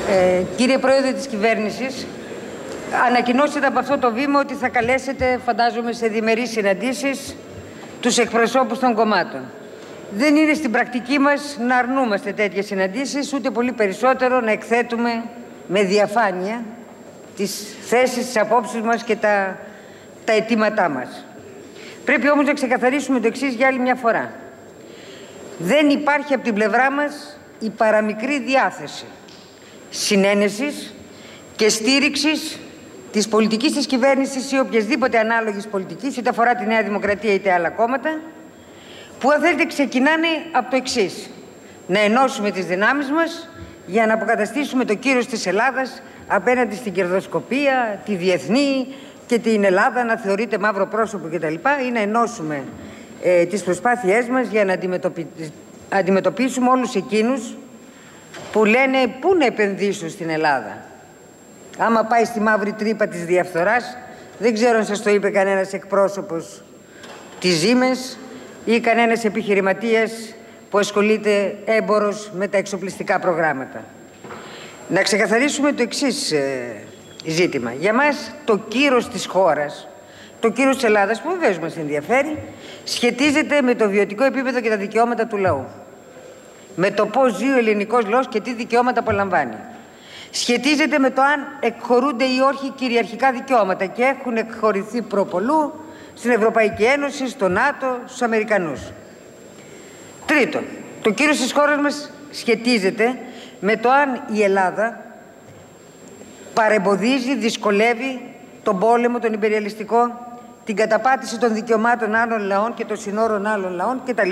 Κύριε Πρόεδρε της Κυβέρνησης, ανακοινώσετε από αυτό το βήμα ότι θα καλέσετε, φαντάζομαι, σε διμερείς συναντήσεις τους εκπροσώπους των κομμάτων. Δεν είναι στην πρακτική μας να αρνούμαστε τέτοιες συναντήσεις, ούτε πολύ περισσότερο να εκθέτουμε με διαφάνεια τις θέσεις, τις απόψεις μας και τα αιτήματά μας. Πρέπει όμως να ξεκαθαρίσουμε το εξής για άλλη μια φορά. Δεν υπάρχει από την πλευρά μας η παραμικρή διάθεση συνένεσης και στήριξης της πολιτικής της κυβέρνησης ή οποιασδήποτε ανάλογης πολιτικής, είτε αφορά τη Νέα Δημοκρατία είτε άλλα κόμματα, που αν θέλετε ξεκινάνε από το εξής: να ενώσουμε τις δυνάμεις μας για να αποκαταστήσουμε το κύρος της Ελλάδας απέναντι στην κερδοσκοπία, τη διεθνή και την Ελλάδα να θεωρείται μαύρο πρόσωπο κτλ. Ή να ενώσουμε τις προσπάθειές μας για να αντιμετωπίσουμε όλους εκείνους που λένε πού να επενδύσουν στην Ελλάδα. Άμα πάει στη μαύρη τρύπα της διαφθοράς, δεν ξέρω αν σας το είπε κανένας εκπρόσωπος της Siemens ή κανένας επιχειρηματίας που ασχολείται έμπορος με τα εξοπλιστικά προγράμματα. Να ξεκαθαρίσουμε το εξής ζήτημα. Για μας το κύρος της χώρας, το κύρος της Ελλάδας, που βεβαίως μας ενδιαφέρει, σχετίζεται με το βιωτικό επίπεδο και τα δικαιώματα του λαού. Με το πώς ζει ο ελληνικός λαός και τι δικαιώματα απολαμβάνει. Σχετίζεται με το αν εκχωρούνται ή όχι κυριαρχικά δικαιώματα και έχουν εκχωρηθεί προπολού στην Ευρωπαϊκή Ένωση, στο ΝΑΤΟ, στους Αμερικανούς. Τρίτον, το κύρος της χώρας μας σχετίζεται με το αν η Ελλάδα παρεμποδίζει, δυσκολεύει τον πόλεμο, τον υπεριαλιστικό, την καταπάτηση των δικαιωμάτων άλλων λαών και των συνόρων άλλων λαών κτλ.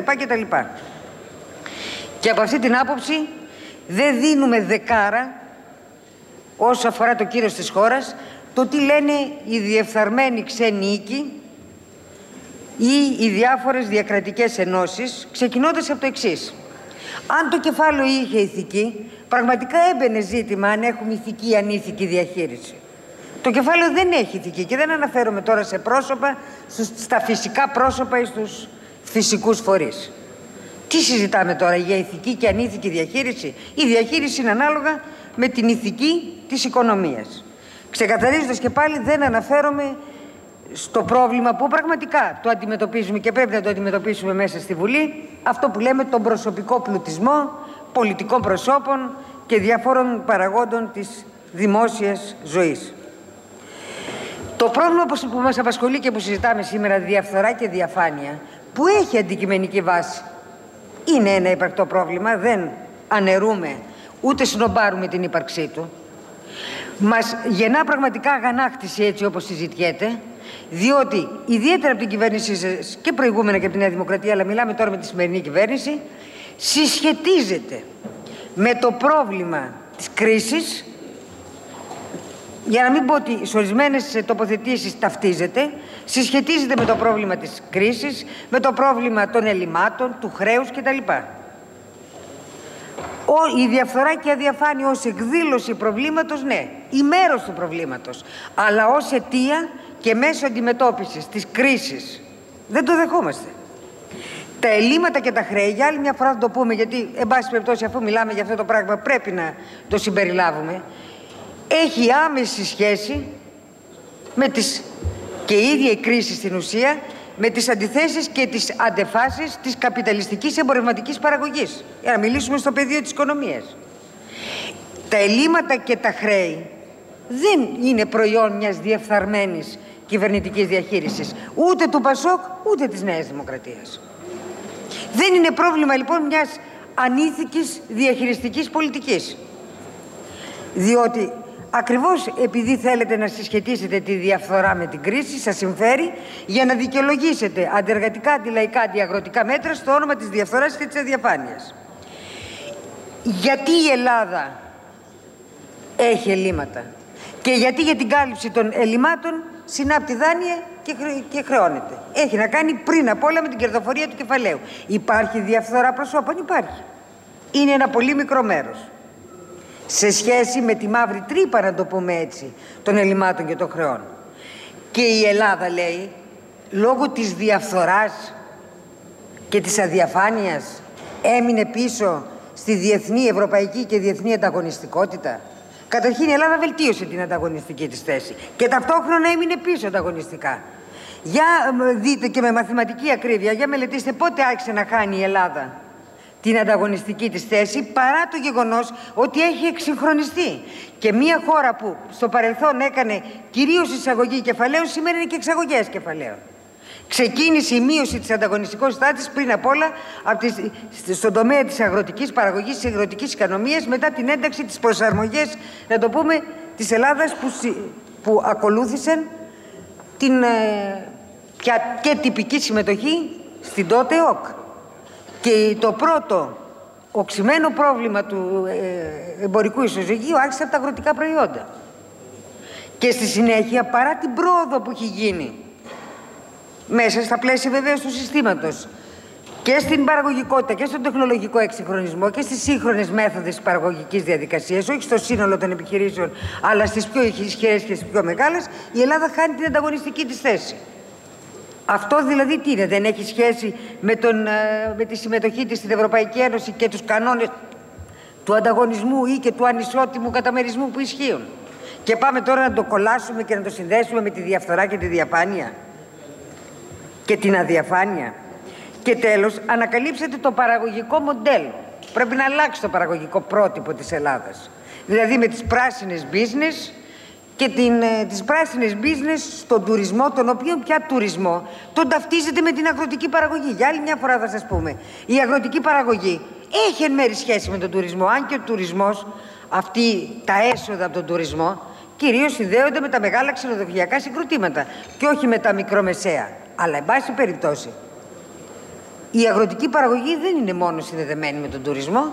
Και από αυτή την άποψη δεν δίνουμε δεκάρα όσο αφορά το κύρος της χώρας το τι λένε οι διεφθαρμένοι ξένοι οίκοι ή οι διάφορες διακρατικές ενώσεις, ξεκινώντας από το εξής. Αν το κεφάλαιο είχε ηθική, πραγματικά έμπαινε ζήτημα αν έχουμε ηθική ή ανήθικη διαχείριση. Το κεφάλαιο δεν έχει ηθική και δεν αναφέρομαι τώρα σε πρόσωπα, στα φυσικά πρόσωπα ή στους φυσικούς φορείς. Τι συζητάμε τώρα για ηθική και ανήθικη διαχείριση? Η διαχείριση είναι ανάλογα με την ηθική της οικονομίας. Ξεκαθαρίζοντας και πάλι, δεν αναφέρομαι στο πρόβλημα που πραγματικά το αντιμετωπίζουμε και πρέπει να το αντιμετωπίσουμε μέσα στη Βουλή, αυτό που λέμε τον προσωπικό πλουτισμό πολιτικών προσώπων και διαφόρων παραγόντων της δημόσιας ζωής. Το πρόβλημα που μας απασχολεί και που συζητάμε σήμερα, διαφθορά και διαφάνεια, που έχει αντικειμενική βάση, είναι ένα υπαρκτό πρόβλημα, δεν αναιρούμε ούτε σνομπάρουμε την ύπαρξή του. Μας γεννά πραγματικά αγανάκτηση έτσι όπως συζητιέται, διότι ιδιαίτερα από την κυβέρνησή σας και προηγούμενα και από τη Νέα Δημοκρατία, αλλά μιλάμε τώρα με τη σημερινή κυβέρνηση, συσχετίζεται με το πρόβλημα της κρίσης, για να μην πω ότι σε ορισμένες τοποθετήσεις ταυτίζεται, συσχετίζεται με το πρόβλημα της κρίσης, με το πρόβλημα των ελλημάτων, του χρέους κτλ. Η διαφθορά και η αδιαφάνεια ως εκδήλωση προβλήματος, ναι, η μέρος του προβλήματος, αλλά ως αιτία και μέσω αντιμετώπισης της κρίσης δεν το δεχόμαστε. Τα ελλείμματα και τα χρέη, για άλλη μια φορά θα το πούμε, γιατί εν πάση περιπτώσει αφού μιλάμε για αυτό το πράγμα πρέπει να το συμπεριλάβουμε, έχει άμεση σχέση με και η ίδια η κρίση στην ουσία με τις αντιθέσεις και τις αντεφάσεις της καπιταλιστικής εμπορευματικής παραγωγής, για να μιλήσουμε στο πεδίο της οικονομίας. Τα ελλείμματα και τα χρέη δεν είναι προϊόν μιας διεφθαρμένης κυβερνητικής διαχείρισης, ούτε του Πασόκ ούτε της Νέας Δημοκρατίας. Δεν είναι πρόβλημα λοιπόν μιας ανήθικης διαχειριστικής πολιτικής, διότι ακριβώς επειδή θέλετε να συσχετίσετε τη διαφθορά με την κρίση, σας συμφέρει για να δικαιολογήσετε αντιεργατικά, αντιλαϊκά, αντιαγροτικά μέτρα στο όνομα της διαφθοράς και της αδιαφάνειας. Γιατί η Ελλάδα έχει ελλείμματα και γιατί για την κάλυψη των ελλημάτων συνάπτει δάνεια και χρεώνεται. Έχει να κάνει πριν απ' όλα με την κερδοφορία του κεφαλαίου. Υπάρχει διαφθορά προσώπων? Υπάρχει. Είναι ένα πολύ μικρό μέρος σε σχέση με τη μαύρη τρύπα, να το πούμε έτσι, των ελλημάτων και των χρεών. Και η Ελλάδα, λέει, λόγω της διαφθοράς και της αδιαφάνειας έμεινε πίσω στη διεθνή, ευρωπαϊκή και διεθνή ανταγωνιστικότητα. Καταρχήν η Ελλάδα βελτίωσε την ανταγωνιστική της θέση και ταυτόχρονα έμεινε πίσω ανταγωνιστικά. Για δείτε και με μαθηματική ακρίβεια, για μελετήστε πότε άρχισε να χάνει η Ελλάδα την ανταγωνιστική της θέση, παρά το γεγονός ότι έχει εξυγχρονιστεί. Και μια χώρα που στο παρελθόν έκανε κυρίως εισαγωγή κεφαλαίων, σήμερα είναι και εξαγωγές κεφαλαίων. Ξεκίνησε η μείωση της ανταγωνιστικότητάς της πριν απ' όλα στον τομέα της αγροτικής παραγωγής, της αγροτικής οικονομίας, μετά την ένταξη, της προσαρμογές, να το πούμε, της Ελλάδας που ακολούθησαν την πια και τυπική συμμετοχή στην τότε ΟΚ. Και το πρώτο οξυμένο πρόβλημα του εμπορικού ισοζυγίου άρχισε από τα αγροτικά προϊόντα. Και στη συνέχεια, παρά την πρόοδο που έχει γίνει μέσα στα πλαίσια βεβαίως του συστήματος και στην παραγωγικότητα και στον τεχνολογικό εξυγχρονισμό και στις σύγχρονες μέθοδες της παραγωγικής διαδικασίας, όχι στο σύνολο των επιχειρήσεων, αλλά στις πιο ισχυρές και στις πιο μεγάλες, η Ελλάδα χάνει την ανταγωνιστική της θέση. Αυτό δηλαδή τι είναι, δεν έχει σχέση με τη συμμετοχή της στην Ευρωπαϊκή Ένωση και τους κανόνες του ανταγωνισμού ή και του ανισότιμου καταμερισμού που ισχύουν? Και πάμε τώρα να το κολλάσουμε και να το συνδέσουμε με τη διαφθορά και τη διαφάνεια και την αδιαφάνεια. Και τέλος, ανακαλύψετε το παραγωγικό μοντέλο. Πρέπει να αλλάξει το παραγωγικό πρότυπο της Ελλάδας. Δηλαδή με τις πράσινες business και τις πράσινες business στον τουρισμό, τον οποίο πια τουρισμό τον ταυτίζεται με την αγροτική παραγωγή. Για άλλη μια φορά θα σας πούμε, η αγροτική παραγωγή έχει εν μέρει σχέση με τον τουρισμό, αν και ο τουρισμός, τα έσοδα από τον τουρισμό, κυρίως συνδέονται με τα μεγάλα ξενοδοχειακά συγκροτήματα και όχι με τα μικρομεσαία. Αλλά, εν πάση περιπτώσει, η αγροτική παραγωγή δεν είναι μόνο συνδεδεμένη με τον τουρισμό.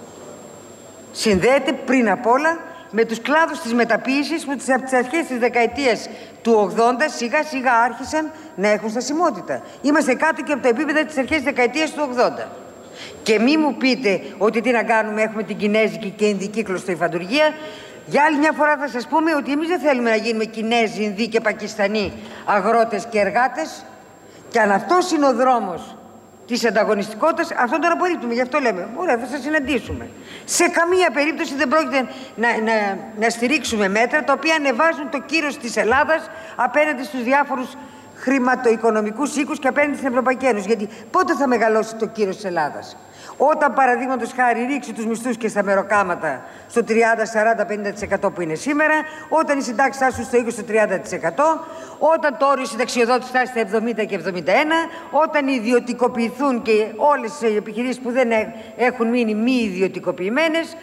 Συνδέεται πριν απ' όλα με τους κλάδους της μεταποίησης που από τις αρχές της δεκαετίας του 80 σιγά σιγά άρχισαν να έχουν στασιμότητα. Είμαστε κάτω και από τα επίπεδα της αρχές της δεκαετίας του 80. Και μη μου πείτε ότι τι να κάνουμε, έχουμε την κινέζικη και ινδική κλωστοϊφαντουργία. Για άλλη μια φορά θα σας πούμε ότι εμείς δεν θέλουμε να γίνουμε Κινέζοι, Ινδοί και Πακιστανοί αγρότες και εργάτες. Και αν αυτός είναι ο δρόμος της ανταγωνιστικότητας, αυτόν τον απορρίπτουμε. Γι' αυτό λέμε, ωραία, θα σας συναντήσουμε. Σε καμία περίπτωση δεν πρόκειται να στηρίξουμε μέτρα τα οποία ανεβάζουν το κύρος της Ελλάδας απέναντι στους διάφορους χρηματοοικονομικούς οίκους και απέναντι στην Ευρωπαϊκή Ένωση. Γιατί πότε θα μεγαλώσει το κύρος της Ελλάδας? Όταν, παραδείγματος χάρη, ρίξει τους μισθούς και στα μεροκάματα στο 30, 40, 50% που είναι σήμερα, όταν οι συντάξεις φτάσουν στο 20, 30%, όταν το όριο συνταξιοδότης φτάσει στα 70 και 71, όταν ιδιωτικοποιηθούν και όλες οι επιχειρήσεις που δεν έχουν μείνει μη ιδιωτικοποιημένες,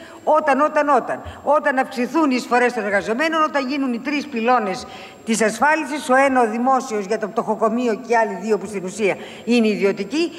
όταν αυξηθούν οι εισφορές των εργαζομένων, όταν γίνουν οι τρεις πυλώνες της ασφάλισης, ο ένα ο δημόσιος για το πτωχοκομείο και οι άλλοι δύο που στην ουσία είναι ιδιωτικοί,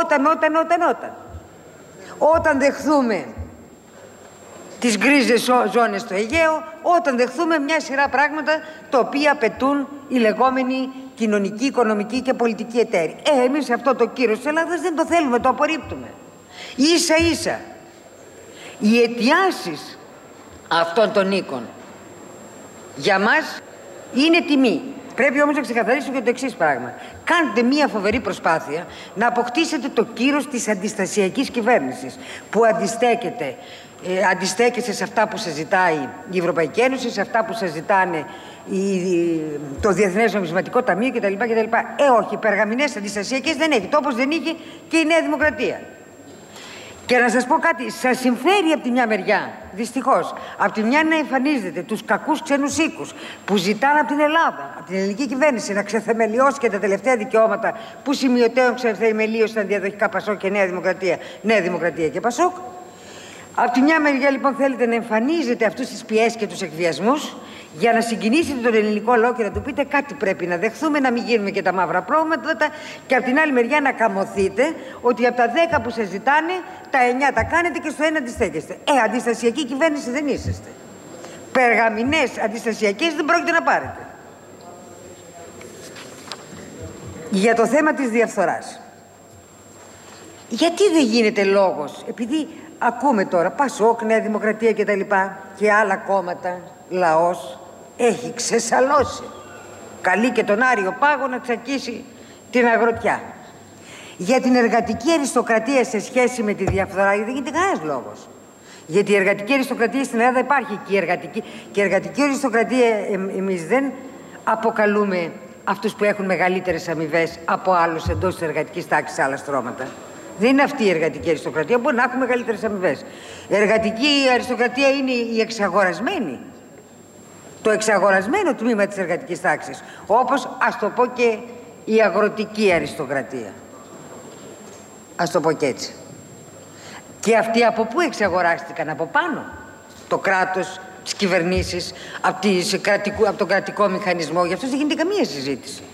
όταν δεχθούμε τις γκρίζες ζώνες στο Αιγαίο, όταν δεχθούμε μια σειρά πράγματα τα οποία απαιτούν οι λεγόμενοι κοινωνικοί, οικονομικοί και πολιτικοί εταίροι. Εμείς αυτό το κύρος της Ελλάδας δεν το θέλουμε, το απορρίπτουμε. Ίσα ίσα οι αιτιάσεις αυτών των οίκων για μας είναι τιμή. Πρέπει όμως να ξεκαθαρίσω και το εξής πράγμα. Κάντε μία φοβερή προσπάθεια να αποκτήσετε το κύρος της αντιστασιακής κυβέρνησης που αντιστέκεται σε αυτά που σας ζητάει η Ευρωπαϊκή Ένωση, σε αυτά που σας ζητάνε το Διεθνές Νομισματικό Ταμείο κτλ. Όχι, περγαμηνές αντιστασιακές δεν έχει, όπως δεν είχε και η Νέα Δημοκρατία. Και να σας πω κάτι, σας συμφέρει από τη μια μεριά, δυστυχώς, από τη μια να εμφανίζετε τους κακούς ξένους οίκους που ζητάνε από την Ελλάδα, από την ελληνική κυβέρνηση, να ξεθεμελιώσει και τα τελευταία δικαιώματα που σημειωτέων ξεθεμελίωσαν διαδοχικά Πασόκ και Νέα Δημοκρατία και Πασόκ. Από τη μια μεριά λοιπόν θέλετε να εμφανίζετε αυτούς τις πιέσεις και τους εκβιασμούς για να συγκινήσετε τον ελληνικό λαό και να του πείτε κάτι πρέπει να δεχθούμε, να μην γίνουμε και τα μαύρα πρόβατα, και από την άλλη μεριά να καμωθείτε ότι από τα 10 που σας ζητάνε τα 9 τα κάνετε και στο 1 αντιστέκεστε. Αντιστασιακή κυβέρνηση δεν είσαστε. Περγαμηνές αντιστασιακές δεν πρόκειται να πάρετε. Για το θέμα της διαφθοράς. Γιατί δεν γίνεται λόγος, επειδή ακούμε τώρα Πασόκ, Νέα Δημοκρατία κτλ. Και άλλα κόμματα, λαός έχει ξεσαλώσει. Καλεί και τον Άριο Πάγο να τσακίσει την αγροτιά. Για την εργατική αριστοκρατία σε σχέση με τη διαφθορά δεν γίνεται κανένας λόγος. Γιατί η εργατική αριστοκρατία στην Ελλάδα υπάρχει και η εργατική αριστοκρατία εμείς δεν αποκαλούμε αυτούς που έχουν μεγαλύτερες αμοιβές από άλλους εντός της εργατικής τάξης, άλλα στρώματα. Δεν είναι αυτή η εργατική αριστοκρατία, μπορεί να έχουν μεγαλύτερες αμοιβές. Η εργατική αριστοκρατία είναι η εξαγορασμένη. Το εξαγορασμένο τμήμα της εργατικής τάξης. Όπως, ας το πω, και η αγροτική αριστοκρατία. Ας το πω και έτσι. Και αυτοί από πού εξαγοράστηκαν? Από πάνω. Το κράτος, τις κυβερνήσεις, από τον κρατικό μηχανισμό. Γι' αυτό δεν γίνεται καμία συζήτηση.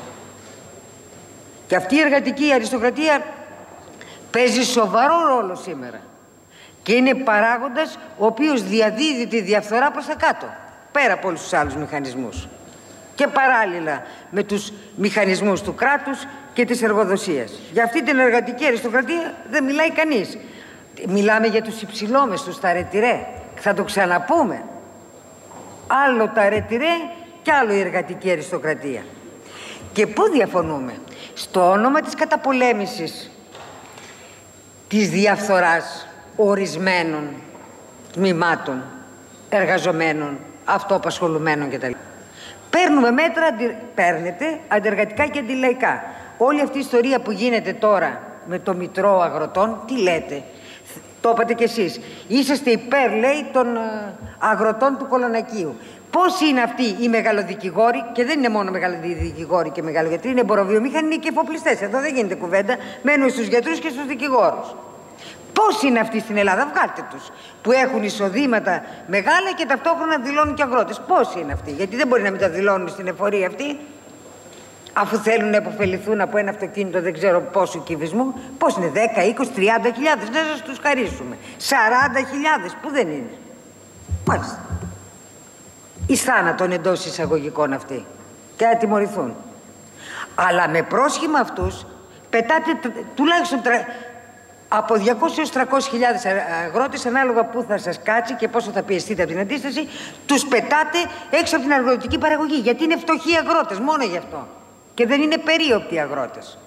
Και αυτή η εργατική αριστοκρατία παίζει σοβαρό ρόλο σήμερα. Και είναι παράγοντας ο οποίος διαδίδει τη διαφθορά προς τα κάτω. Πέρα από όλους τους άλλους μηχανισμούς. Και παράλληλα με τους μηχανισμούς του κράτους και της εργοδοσίας. Για αυτή την εργατική αριστοκρατία δεν μιλάει κανείς. Μιλάμε για τους υψηλόμεσθους, τα ρετυρέ. Θα το ξαναπούμε. Άλλο τα ρετυρέ και άλλο η εργατική αριστοκρατία. Και πού διαφωνούμε? Στο όνομα της καταπολέμησης της διαφθοράς ορισμένων τμήματων εργαζομένων, αυτοαπασχολουμένων κτλ. Παίρνουμε μέτρα, παίρνετε αντεργατικά και αντιλαϊκά. Όλη αυτή η ιστορία που γίνεται τώρα με το Μητρό Αγροτών, τι λέτε? Το είπατε κι εσείς. Είσαστε υπέρ, λέει, των αγροτών του Κολονακίου. Πώς είναι αυτοί οι μεγαλοδικηγόροι, και δεν είναι μόνο μεγαλοδικηγόροι και μεγαλογιατροί, είναι εμποροβιομήχανοι, είναι και εφοπλιστές. Εδώ δεν γίνεται κουβέντα. Μένουν στους γιατρούς και στους δικηγόρους. Πώς είναι αυτοί στην Ελλάδα? Βγάλτε τους. Που έχουν εισοδήματα μεγάλα και ταυτόχρονα δηλώνουν και αγρότες. Πώς είναι αυτοί? Γιατί δεν μπορεί να μην τα δηλώνουν στην εφορία αυτοί, αφού θέλουν να υποφεληθούν από ένα αυτοκίνητο δεν ξέρω πόσου κυβισμού. Πώς είναι? 10, 20, 30 χιλιάδες? Δεν σας τους χαρίσουμε. 40 χιλιάδες που δεν είναι. Μάλιστα. Εις θάνατον εντός εισαγωγικών αυτοί. Και να τιμωρηθούν. Αλλά με πρόσχημα αυτούς πετάτε τουλάχιστον από 200 έως 300 χιλιάδες αγρότες, ανάλογα που θα σας κάτσει και πόσο θα πιεστείτε από την αντίσταση, τους πετάτε έξω από την αγροτική παραγωγή. Γιατί είναι φτωχοί αγρότες, μόνο γι' αυτό. Και δεν είναι περίοπτοι αγρότες.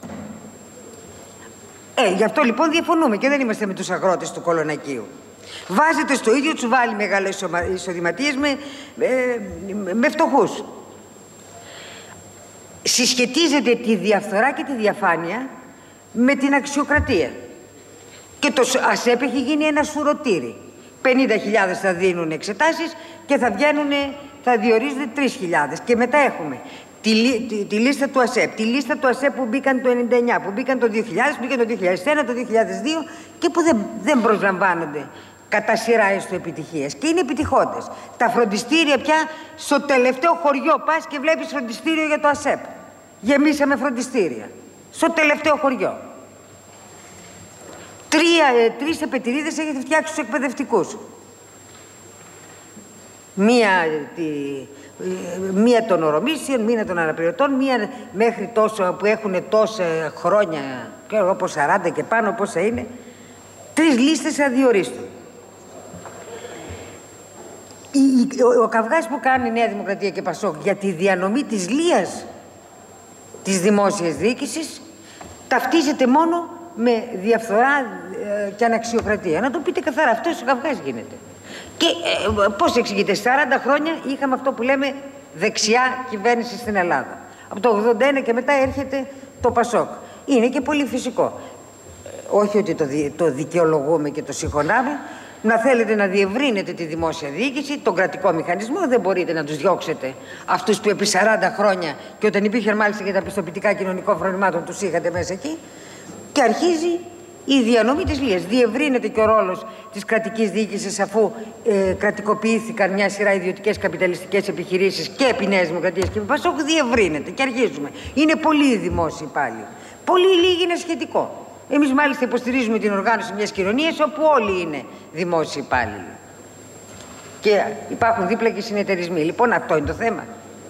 Γι' αυτό λοιπόν διαφωνούμε και δεν είμαστε με τους αγρότες του Κολονακίου. Βάζετε στο ίδιο τσουβάλι μεγαλοεισοδηματίες με φτωχούς. Συσχετίζετε τη διαφθορά και τη διαφάνεια με την αξιοκρατία. Και το ΑΣΕΠ έχει γίνει ένα σουρωτήρι. 50.000 θα δίνουν εξετάσεις και θα διορίζονται 3.000. Και μετά έχουμε τη λίστα του ΑΣΕΠ. Τη λίστα του ΑΣΕΠ που μπήκαν το 1999, που μπήκαν το 2000, που μπήκαν το 2001, το 2002 και που δεν προσλαμβάνονται κατά σειρά έστω επιτυχίες. Και είναι επιτυχώντες. Τα φροντιστήρια πια στο τελευταίο χωριό πας και βλέπεις φροντιστήριο για το ΑΣΕΠ. Γεμίσαμε φροντιστήρια. Στο τελευταίο χωριό. 3 επετηρίδες έχετε φτιάξει στους εκπαιδευτικούς. Μία των ορομήσεων, μία των αναπληρωτών, μία μέχρι τόσο που έχουν τόσα χρόνια, ξέρω όπως 40 και πάνω πόσα είναι, 3 λίστες αδιορίστων. Ο καυγάς που κάνει η Νέα Δημοκρατία και Πασόκ για τη διανομή της λίας της δημόσιας διοίκησης ταυτίζεται μόνο με διαφθορά και αναξιοκρατία. Να το πείτε καθαρά, αυτός ο καυγάς γίνεται. Και πώς εξηγείται? 40 χρόνια είχαμε αυτό που λέμε δεξιά κυβέρνηση στην Ελλάδα. Από το 81 και μετά έρχεται το Πασόκ. Είναι και πολύ φυσικό. Όχι ότι το δικαιολογούμε και το συγχωνάμε. Να θέλετε να διευρύνετε τη δημόσια διοίκηση, τον κρατικό μηχανισμό, δεν μπορείτε να τους διώξετε αυτούς που επί 40 χρόνια, και όταν υπήρχαν μάλιστα και τα πιστοποιητικά κοινωνικών φρονημάτων, τους είχατε μέσα εκεί. Και αρχίζει η διανομή της λίας. Διευρύνεται και ο ρόλος της κρατικής διοίκησης, αφού κρατικοποιήθηκαν μια σειρά ιδιωτικές καπιταλιστικές επιχειρήσεις και επί Νέας Δημοκρατίας και επί Πασόκ, διευρύνεται και αρχίζουμε. Είναι πολύ δημόσιοι πάλι. Πολύ λίγοι είναι σχετικό. Εμείς μάλιστα υποστηρίζουμε την οργάνωση μιας κοινωνίας όπου όλοι είναι δημόσιοι υπάλληλοι. Και υπάρχουν δίπλα και συνεταιρισμοί. Λοιπόν, αυτό είναι το θέμα.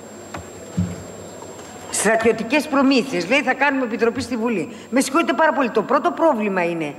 Στρατιωτικές προμήθειες. Λέει θα κάνουμε επιτροπή στη Βουλή. Με συγχωρείτε πάρα πολύ. Το πρώτο πρόβλημα είναι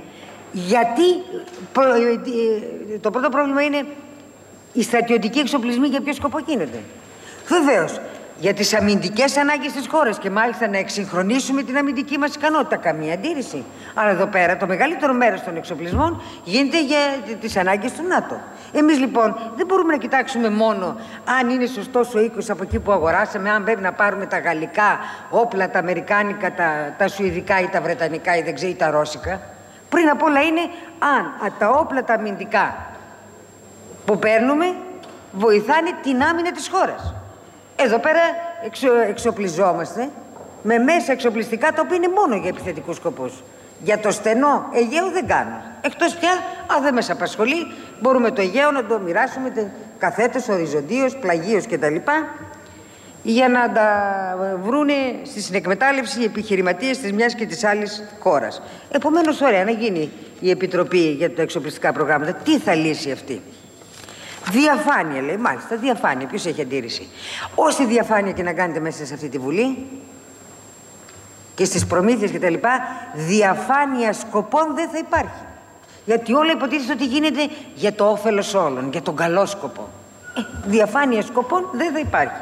το πρώτο πρόβλημα είναι οι στρατιωτικοί εξοπλισμοί για ποιο σκοπό γίνονται. Βεβαίως, για τις αμυντικές ανάγκες της χώρας και μάλιστα να εξυγχρονίσουμε την αμυντική μας ικανότητα. Καμία αντίρρηση. Αλλά εδώ πέρα το μεγαλύτερο μέρος των εξοπλισμών γίνεται για τις ανάγκες του ΝΑΤΟ. Εμείς λοιπόν δεν μπορούμε να κοιτάξουμε μόνο αν είναι σωστός ο οίκος από εκεί που αγοράσαμε, αν πρέπει να πάρουμε τα γαλλικά όπλα, τα αμερικάνικα, τα σουηδικά ή τα βρετανικά ή δεν ξέρω ή τα ρώσικα. Πριν απ' όλα είναι αν τα όπλα τα αμυντικά που παίρνουμε βοηθάνε την άμυνα της χώρας. Εδώ πέρα εξοπλιζόμαστε με μέσα εξοπλιστικά τα οποία είναι μόνο για επιθετικούς σκοπούς. Για το στενό Αιγαίο δεν κάνουμε. Εκτός πια, αν δεν μας απασχολεί, μπορούμε το Αιγαίο να το μοιράσουμε καθέτος, οριζοντίως, πλαγίως κτλ. Για να τα βρούνε στη συνεκμετάλλευση οι επιχειρηματίες της μιας και της άλλης χώρας. Επομένως, ωραία, να γίνει η Επιτροπή για τα εξοπλιστικά προγράμματα. Τι θα λύσει αυτή? Διαφάνεια, λέει, μάλιστα, διαφάνεια. Ποιος έχει αντίρρηση? Όση διαφάνεια και να κάνετε μέσα σε αυτή τη Βουλή και στις προμήθειες και τα λοιπά, διαφάνεια σκοπών δεν θα υπάρχει. Γιατί όλα υποτίθεται ότι γίνεται για το όφελος όλων, για τον καλό σκοπό. Διαφάνεια σκοπών δεν θα υπάρχει.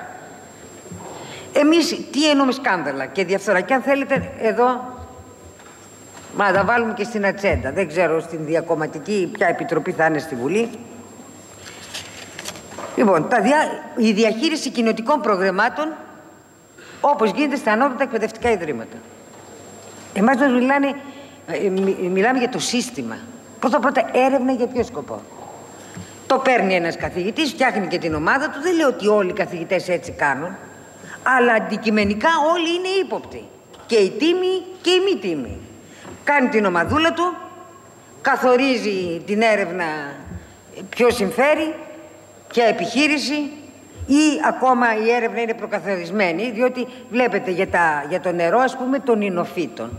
Εμείς τι εννοούμε σκάνδαλα και διαφθορά? Και αν θέλετε εδώ, μα τα βάλουμε και στην ατζέντα. Δεν ξέρω στην διακομματική ποια επιτροπή θα είναι στη Βουλή. Λοιπόν, η διαχείριση κοινοτικών προγραμμάτων όπως γίνεται στα ανώτατα εκπαιδευτικά ιδρύματα. Εμάς μας μιλάμε για το σύστημα. Πρώτα έρευνα για ποιο σκοπό? Το παίρνει ένας καθηγητής, φτιάχνει και την ομάδα του. Δεν λέω ότι όλοι οι καθηγητές έτσι κάνουν, αλλά αντικειμενικά όλοι είναι ύποπτοι. Και οι τίμοι και οι μη τίμοι. Κάνει την ομαδούλα του, καθορίζει την έρευνα ποιο συμφέρει, ποια επιχείρηση, ή ακόμα η έρευνα είναι προκαθορισμένη, διότι βλέπετε για το νερό, ας πούμε, των ινοφύτων.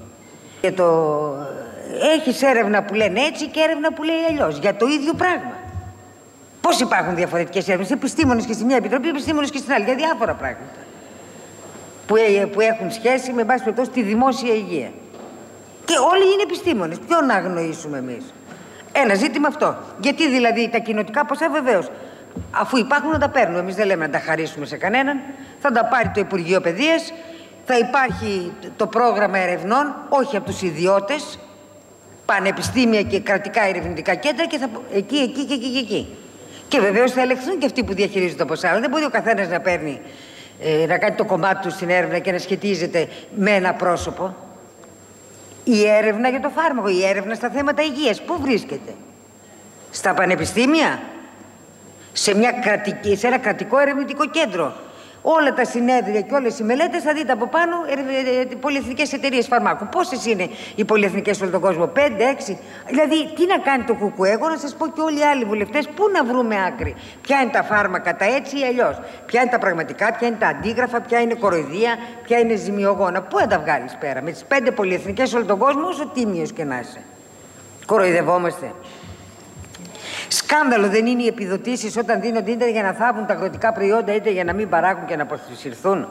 Έχεις έρευνα που λένε έτσι και έρευνα που λέει αλλιώς, για το ίδιο πράγμα. Πώς υπάρχουν διαφορετικές έρευνες? Επιστήμονες και στη μια επιτροπή, επιστήμονες και στην άλλη, για διάφορα πράγματα που έχουν σχέση με, βάση περιπτώσει, τη δημόσια υγεία. Και όλοι είναι επιστήμονες. Ποιον να αγνοήσουμε εμείς? Ένα ζήτημα αυτό. Γιατί δηλαδή τα κοινοτικά ποσά, βεβαίως, αφού υπάρχουν να τα παίρνουμε. Εμείς δεν λέμε να τα χαρίσουμε σε κανέναν. Θα τα πάρει το Υπουργείο Παιδείας. Θα υπάρχει το πρόγραμμα ερευνών, όχι από τους ιδιώτες, πανεπιστήμια και κρατικά ερευνητικά κέντρα, και θα εκεί. Και βεβαίως θα ελεγχθούν και αυτοί που διαχειρίζονται τα ποσά. Αλλά δεν μπορεί ο καθένας να παίρνει, να κάνει το κομμάτι του στην έρευνα και να σχετίζεται με ένα πρόσωπο. Η έρευνα για το φάρμακο, η έρευνα στα θέματα υγείας, πού βρίσκεται? Στα πανεπιστήμια, σε ένα κρατικό ερευνητικό κέντρο. Όλα τα συνέδρια και όλες οι μελέτες θα δείτε από πάνω πολυεθνικές εταιρείες φαρμάκου. Πόσες είναι οι πολυεθνικές σε όλο τον κόσμο? 5, 6. Δηλαδή, τι να κάνει το κουκουέ? Εγώ να σας πω και όλοι οι άλλοι βουλευτές, πού να βρούμε άκρη? Ποια είναι τα φάρμακα, τα έτσι ή αλλιώς? Ποια είναι τα πραγματικά, ποια είναι τα αντίγραφα, ποια είναι κοροϊδία, ποια είναι ζημιογόνα? Πού να τα βγάλεις πέρα? Με τις 5 πολυεθνικές σε όλο τον κόσμο, όσο τίμιος και να είσαι. Κοροϊδευόμαστε. Σκάνδαλο δεν είναι οι επιδοτήσεις όταν δίνονται είτε για να θάβουν τα αγροτικά προϊόντα είτε για να μην παράγουν και να αποσυρθούν?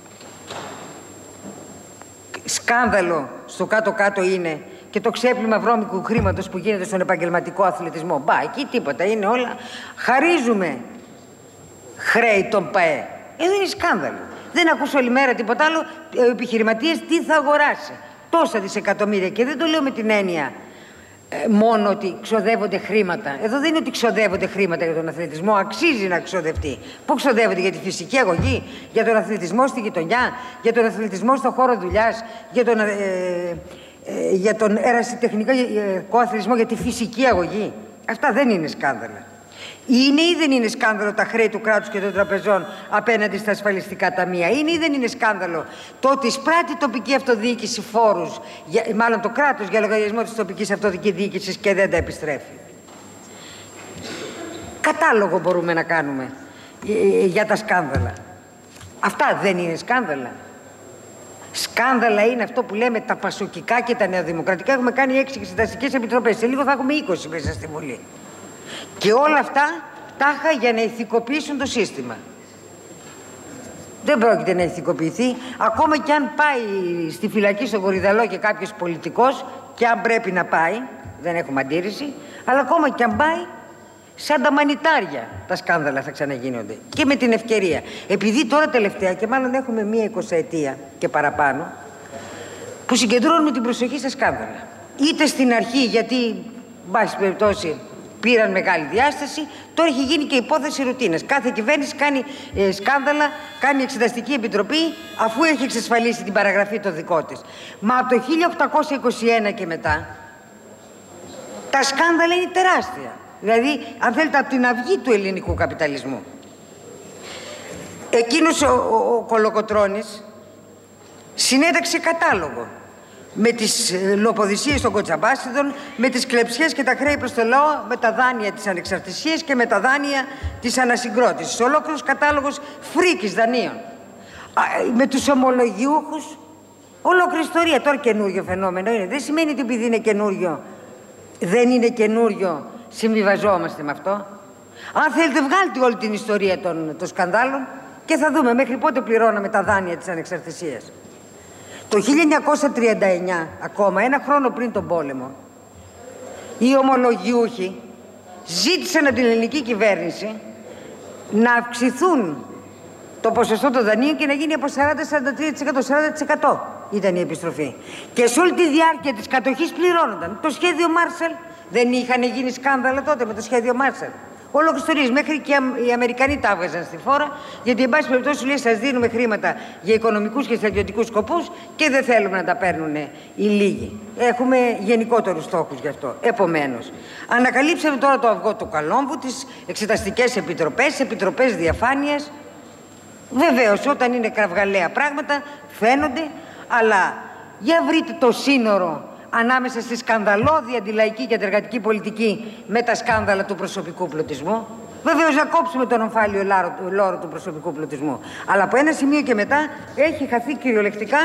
Σκάνδαλο στο κάτω-κάτω είναι και το ξέπλυμα βρώμικου χρήματος που γίνεται στον επαγγελματικό αθλητισμό. Μπα, εκεί τίποτα, είναι όλα. Χαρίζουμε χρέη των ΠΑΕ. Εδώ είναι σκάνδαλο. Δεν ακούς όλη μέρα τίποτα άλλο. Ο επιχειρηματίας τι θα αγοράσει? Τόσα δισεκατομμύρια. Και δεν το λέω με την έννοια μόνο ότι ξοδεύονται χρήματα. Εδώ δεν είναι ότι ξοδεύονται χρήματα για τον αθλητισμό, αξίζει να ξοδευτεί. Πού ξοδεύονται? Για τη φυσική αγωγή, για τον αθλητισμό στη γειτονιά, για τον αθλητισμό στον χώρο δουλειάς, για τον ερασιτεχνικό αθλητισμό, για τη φυσική αγωγή. Αυτά δεν είναι σκάνδαλα. Είναι ή δεν είναι σκάνδαλο τα χρέη του κράτους και των τραπεζών απέναντι στα ασφαλιστικά ταμεία? Είναι ή δεν είναι σκάνδαλο το ότι εισπράττει η τοπική αυτοδιοίκηση φόρους, μάλλον το κράτος, για λογαριασμό της τοπικής αυτοδιοίκησης και δεν τα επιστρέφει? Κατάλογο μπορούμε να κάνουμε για τα σκάνδαλα. Αυτά δεν είναι σκάνδαλα? Σκάνδαλα είναι αυτό που λέμε τα πασοκικά και τα νεοδημοκρατικά. Έχουμε κάνει 6 εξεταστικές επιτροπές. Σε λίγο θα έχουμε 20 μέσα στη Βουλή. Και όλα αυτά τάχα για να ηθικοποιήσουν το σύστημα. Δεν πρόκειται να ηθικοποιηθεί. Ακόμα και αν πάει στη φυλακή στον Κορυδαλό και κάποιος πολιτικός, και αν πρέπει να πάει, δεν έχουμε αντίρρηση, αλλά ακόμα και αν πάει, Σαν τα μανιτάρια τα σκάνδαλα θα ξαναγίνονται. Και με την ευκαιρία. Επειδή τώρα τελευταία, και μάλλον έχουμε μία 20ετία και παραπάνω, που συγκεντρώνουμε την προσοχή στα σκάνδαλα. Είτε στην αρχή, γιατί, βάση περιπτώσει, πήραν μεγάλη διάσταση, τώρα έχει γίνει και υπόθεση ρουτίνας. Κάθε κυβέρνηση κάνει σκάνδαλα, κάνει εξεταστική επιτροπή, αφού έχει εξασφαλίσει την παραγραφή των δικών της. Μα από το 1821 και μετά, τα σκάνδαλα είναι τεράστια. Δηλαδή, αν θέλετε, από την αυγή του ελληνικού καπιταλισμού. Εκείνος ο Κολοκοτρώνης συνέταξε κατάλογο με τις λοποδυσίες των Κοτσαμπάσιδων, με τις κλεψιές και τα χρέη προς το λαό, με τα δάνεια της ανεξαρτησίας και με τα δάνεια της ανασυγκρότησης. Ολόκληρος κατάλογος φρίκης δανείων. Με τους ομολογιούχους, ολόκληρη ιστορία. Τώρα καινούριο φαινόμενο είναι. Δεν σημαίνει ότι επειδή είναι καινούριο, δεν είναι καινούριο, συμβιβαζόμαστε με αυτό. Αν θέλετε, βγάλτε όλη την ιστορία των σκανδάλων και θα δούμε μέχρι πότε πληρώναμε τα δάνεια της ανεξαρτησίας. Το 1939, ακόμα ένα χρόνο πριν τον πόλεμο, οι ομολογιούχοι ζήτησαν από την ελληνική κυβέρνηση να αυξηθούν το ποσοστό των δανείων και να γίνει από 40-43%, 40% ήταν η επιστροφή. Και σε όλη τη διάρκεια της κατοχής πληρώνονταν. Το σχέδιο Μάρσαλ, δεν είχαν γίνει σκάνδαλα τότε με το σχέδιο Μάρσαλ? Όλο ιστορίες, μέχρι και οι Αμερικανοί τα έβγαζαν στη φόρα, γιατί εν πάση περιπτώσει λέει σας δίνουμε χρήματα για οικονομικούς και στρατιωτικούς σκοπούς και δεν θέλουμε να τα παίρνουν οι λίγοι. Έχουμε γενικότερους στόχους γι' αυτό. Επομένως, ανακαλύψαμε τώρα το αυγό του καλόμβου, τις εξεταστικές επιτροπές, επιτροπές διαφάνειας. Βεβαίως, όταν είναι κραυγαλαία πράγματα φαίνονται, αλλά για βρείτε το σύνορο ανάμεσα στη σκανδαλώδη αντιλαϊκή και αντεργατική πολιτική με τα σκάνδαλα του προσωπικού πλουτισμού. Βεβαίως να κόψουμε τον ομφάλιο λόρο του προσωπικού πλουτισμού. Αλλά από ένα σημείο και μετά έχει χαθεί κυριολεκτικά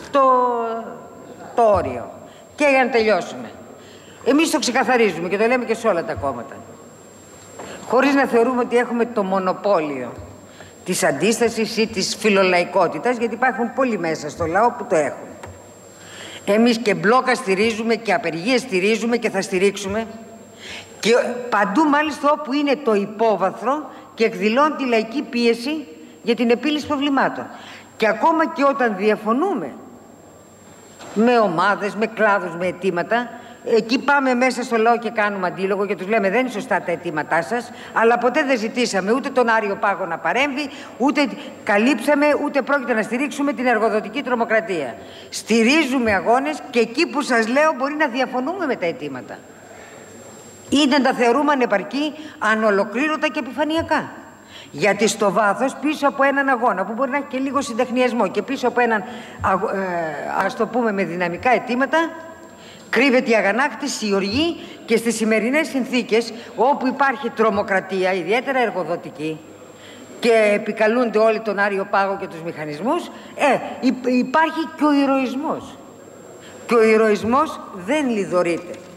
το όριο. Και για να τελειώσουμε. Εμείς το ξεκαθαρίζουμε και το λέμε και σε όλα τα κόμματα. Χωρίς να θεωρούμε ότι έχουμε το μονοπόλιο της αντίστασης ή της φιλολαϊκότητας, γιατί υπάρχουν πολλοί μέσα στο λαό που το έχουν. Εμείς και μπλόκα στηρίζουμε και απεργίες στηρίζουμε και θα στηρίξουμε και παντού μάλιστα όπου είναι το υπόβαθρο και εκδηλώνει τη λαϊκή πίεση για την επίλυση προβλημάτων. Και ακόμα και όταν διαφωνούμε με ομάδες, με κλάδους, με αιτήματα, εκεί πάμε μέσα στο λαό και κάνουμε αντίλογο και τους λέμε δεν είναι σωστά τα αιτήματά σας, αλλά ποτέ δεν ζητήσαμε ούτε τον Άριο Πάγο να παρέμβει, ούτε καλύψαμε, ούτε πρόκειται να στηρίξουμε την εργοδοτική τρομοκρατία. Στηρίζουμε αγώνες και εκεί που σας λέω μπορεί να διαφωνούμε με τα αιτήματα ή να τα θεωρούμε ανεπαρκή, ανολοκλήρωτα και επιφανειακά. Γιατί στο βάθος, πίσω από έναν αγώνα που μπορεί να έχει και λίγο συντεχνιασμό και πίσω από έναν, ας το πούμε, με δυναμικά αιτήματα, κρύβεται η αγανάκτηση, η οργή και στις σημερινές συνθήκες όπου υπάρχει τρομοκρατία, ιδιαίτερα εργοδοτική, και επικαλούνται όλοι τον Άριο Πάγο και τους μηχανισμούς, υπάρχει και ο ηρωισμός. Και ο ηρωισμός δεν λιδωρείται.